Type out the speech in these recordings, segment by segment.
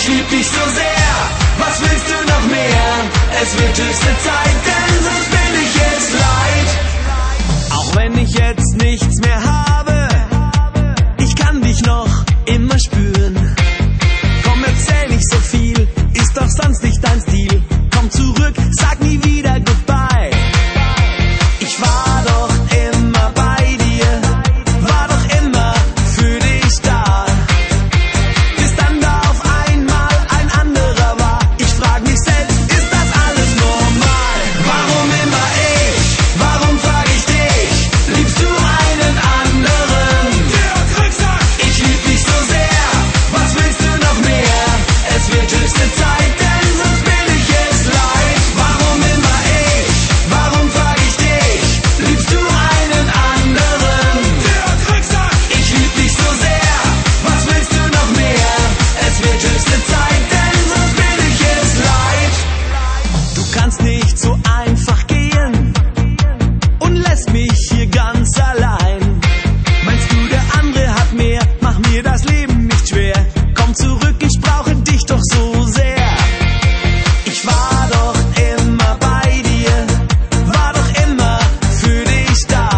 lieb dich so sehr, was willst du noch mehr? Es wird höchste Zeit, denn sonst bin ich es leid. Auch wenn ich jetzt nichts mehr habe, ich kann dich noch immer spüren. Komm, erzähl nicht so viel, ist doch sonst nicht dein Stil. Komm zurück, sag nie wieder Goodbye. Ich war doch immer bei dir, war doch immer für dich da. Bis dann da auf einmal ein anderer war. Ich frag mich selbst, ist das alles normal? Warum immer ich? Warum frag ich dich? Liebst du einen anderen? Ich lieb dich so sehr, was willst du noch mehr? Es wird höchste Zeit, denn sonst bin ich es leid. Warum immer ich? Warum frag ich dich? Liebst du einen anderen? Ich lieb dich so sehr, was willst du noch mehr? Es wird höchste Zeit, denn sonst bin ich es leid. Du kannst nicht so einfach gehen und lässt mich hier ganz allein. Meinst du, der andere hat mehr? Mach mir das Leben nicht schwer. Komm zurück, ich brauche dich doch so sehr. Ich war doch immer bei dir, war doch immer für dich da.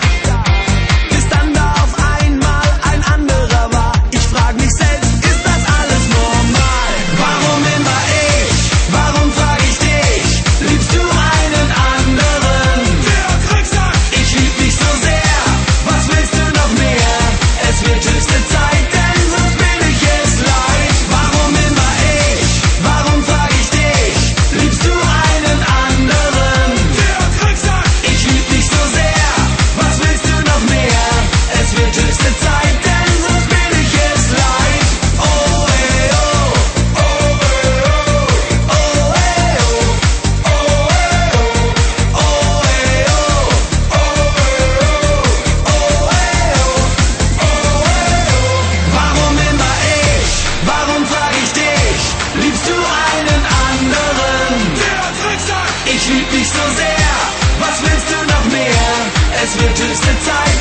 Bis dann da auf einmal ein anderer war. Ich frag mich selbst, ist das alles normal? Warum immer ich? Warum frag ich dich? Liebst du einen anderen? Ich lieb dich so sehr, was willst du noch mehr? Es wird höchste Zeit, denn sonst bin ich es leid. Warum immer ich? Warum frag ich dich? Liebst du einen anderen? Ich lieb dich so sehr, was willst du noch mehr? Es wird höchste Zeit, denn sonst bin ich es leid. Oh, ey, oh, oh, ey, oh, oh, ey, oh, oh, ey, oh, oh, ey, oh, oh, ey, oh, oh, ey, oh. Warum immer ich? Warum frag ich dich? Liebst du einen anderen? Ich lieb dich so sehr, was willst du noch mehr? Es wird höchste Zeit.